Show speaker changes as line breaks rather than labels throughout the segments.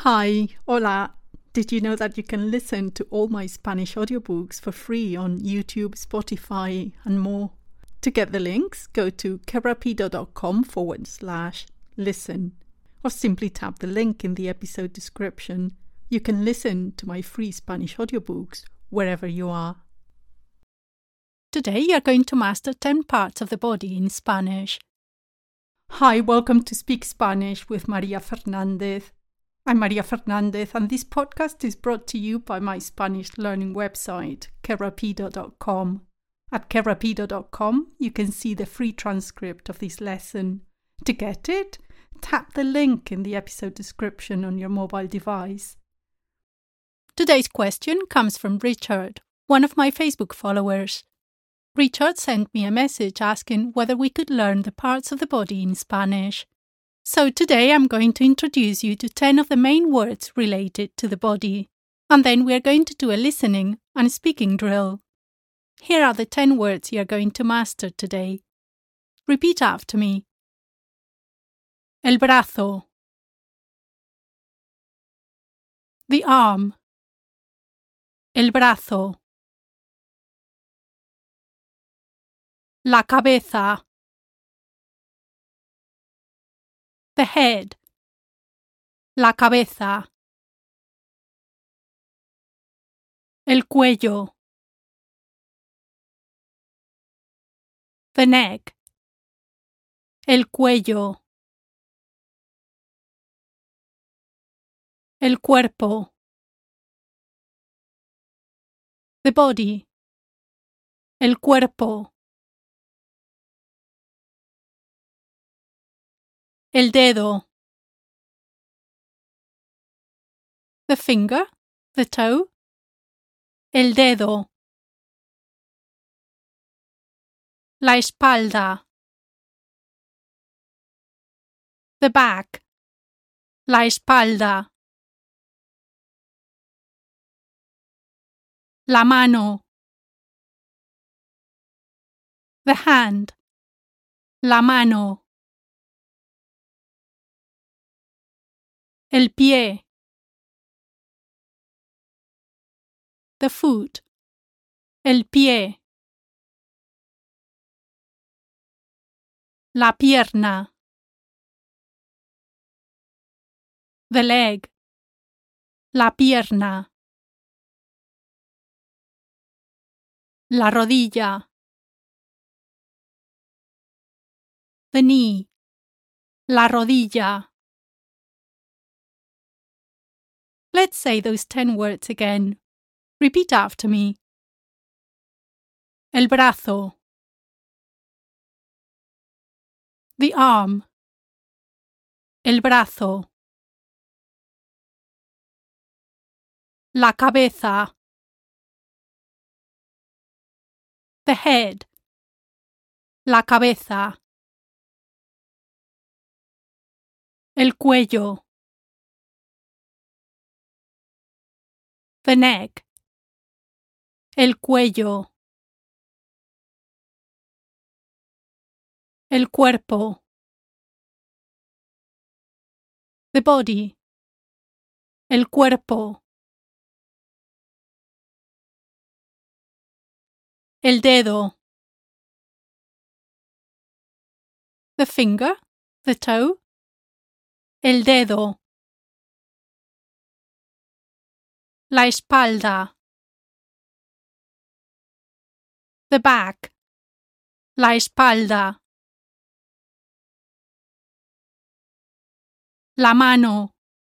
Hi, hola. Did you know that you can listen to all my Spanish audiobooks for free on YouTube, Spotify, and more? To get the links, go to kerapido.com/listen or simply tap the link in the episode description. You can listen to my free Spanish audiobooks wherever you are. Today you're going to master 10 parts of the body in Spanish. Hi, welcome to Speak Spanish with Maria Fernandez. I'm Maria Fernandez, and this podcast is brought to you by my Spanish learning website, kerapido.com. At kerapido.com, you can see the free transcript of this lesson. To get it, tap the link in the episode description on your mobile device. Today's question comes from Richard, one of my Facebook followers. Richard sent me a message asking whether we could learn the parts of the body in Spanish. So today I'm going to introduce you to 10 of the main words related to the body, and then we are going to do a listening and speaking drill. Here are the 10 words you are going to master today. Repeat after me. El brazo. The arm. El brazo. La cabeza. The head. La cabeza. El cuello. The neck. El cuello. El cuerpo. The body. El cuerpo. El dedo. The finger, the toe. El dedo. La espalda. The back. La espalda. La mano. The hand. La mano. El pie. The foot. El pie. La pierna. The leg. La pierna. La rodilla. The knee. La rodilla. Let's say those 10 words again. Repeat after me. El brazo. The arm. El brazo. La cabeza. The head. La cabeza. El cuello. The neck. El cuello. El cuerpo. The body. El cuerpo. El dedo. The finger, the toe. El dedo. La espalda. The back. La espalda. La mano.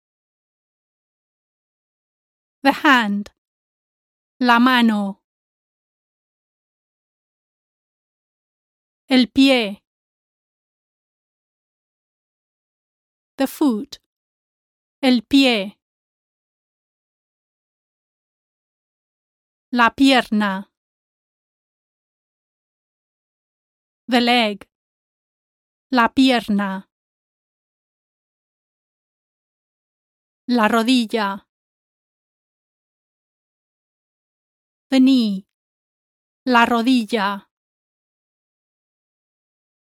The hand. La mano. El pie. The foot. El pie. La pierna. The leg. La pierna. La rodilla. The knee. La rodilla.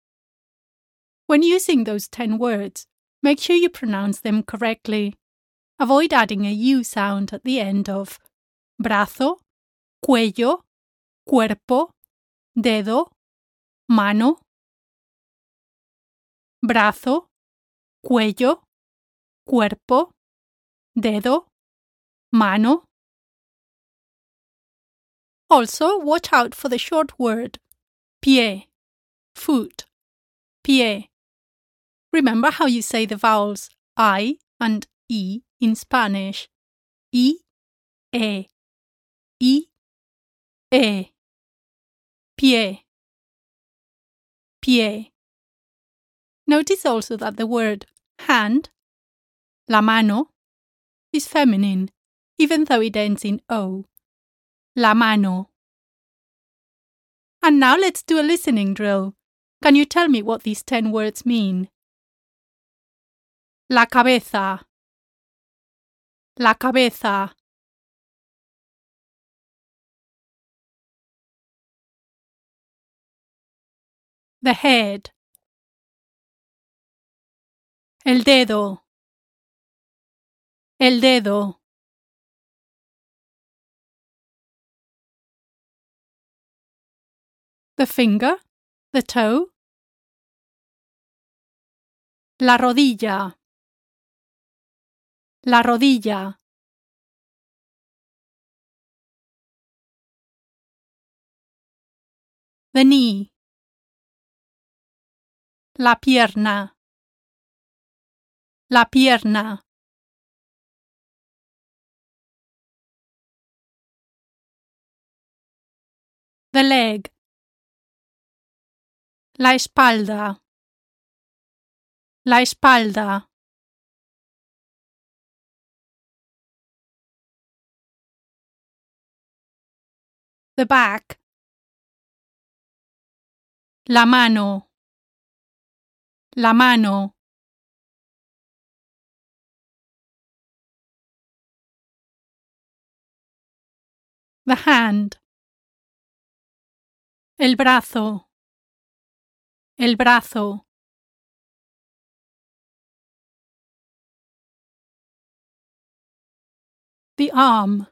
When using those 10 words, make sure you pronounce them correctly. Avoid adding a U sound at the end of brazo, cuello, cuerpo, dedo, mano. Brazo, cuello, cuerpo, dedo, mano. Also, watch out for the short word pie, foot, pie. Remember how you say the vowels I and E in Spanish. I, E, I, E. Pie, pie. Notice also that the word hand, la mano, is feminine, even though it ends in O. La mano. And now let's do a listening drill. Can you tell me what these 10 words mean? La cabeza, la cabeza. The head. El dedo, el dedo. The finger, the toe. La rodilla, la rodilla. The knee. La pierna, la pierna. The leg. La espalda, la espalda. The back. La mano, la mano. The hand. El brazo, el brazo. The arm.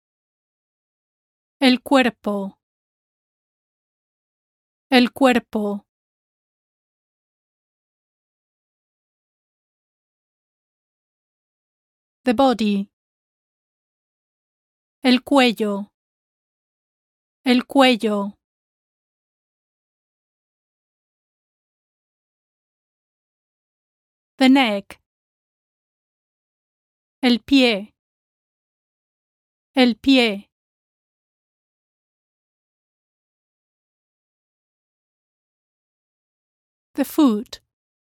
El cuerpo, el cuerpo. The body. El cuello, el cuello. The neck. El pie, el pie. The foot.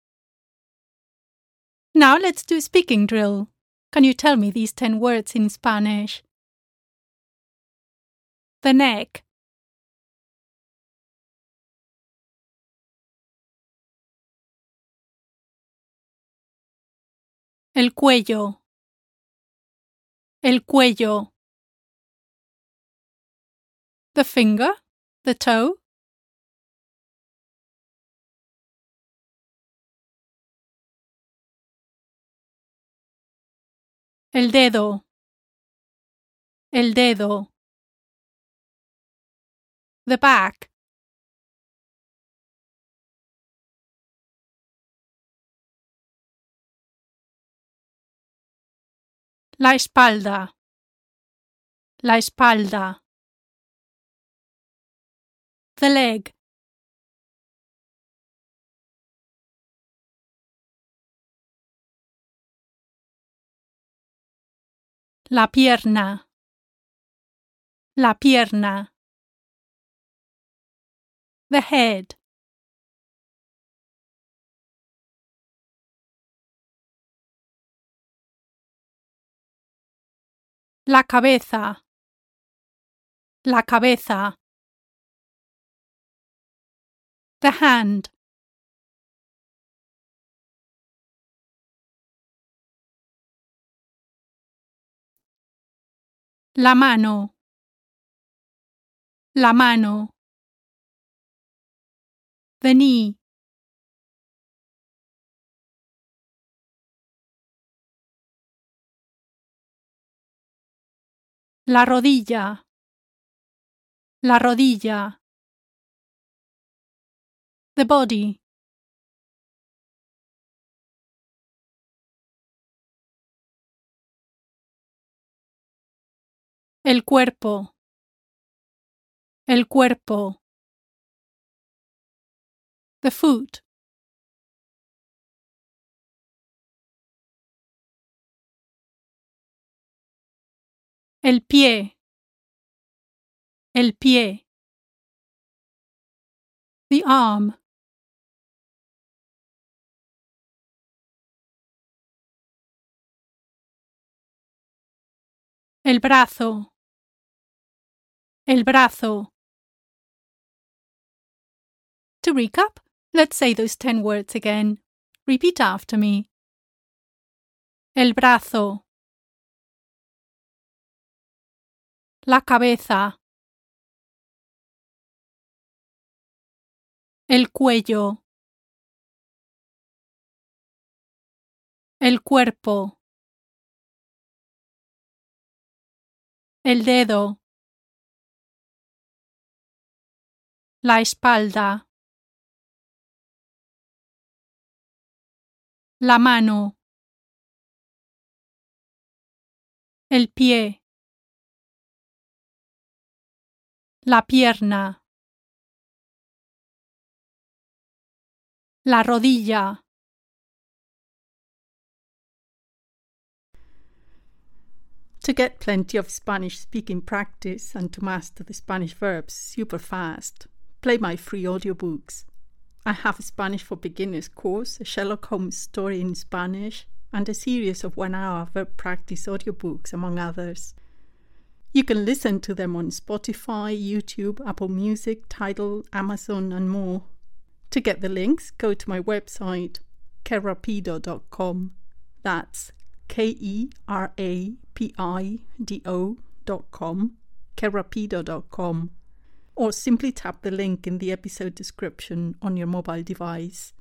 Now let's do a speaking drill. Can you tell me these 10 words in Spanish? The neck. El cuello, el cuello. The finger, the toe. El dedo, el dedo. The back. La espalda, la espalda. The leg. La pierna, la pierna. The head. La cabeza, la cabeza. The hand. La mano, la mano. The knee. La rodilla. La rodilla. The body. El cuerpo. El cuerpo. The foot. El pie. El pie. The arm. El brazo. El brazo. To recap, let's say those 10 words again. Repeat after me. El brazo. La cabeza. El cuello. El cuerpo. El dedo. La espalda. La mano. El pie. La pierna. La rodilla. To get plenty of Spanish speaking practice and to master the Spanish verbs super fast, play my free audiobooks. I have a Spanish for Beginners course, a Sherlock Holmes story in Spanish, and a series of 1-hour verb practice audiobooks, among others. You can listen to them on Spotify, YouTube, Apple Music, Tidal, Amazon, and more. To get the links, go to my website, kerapido.com. That's KERAPIDO.com, kerapido.com. Or simply tap the link in the episode description on your mobile device.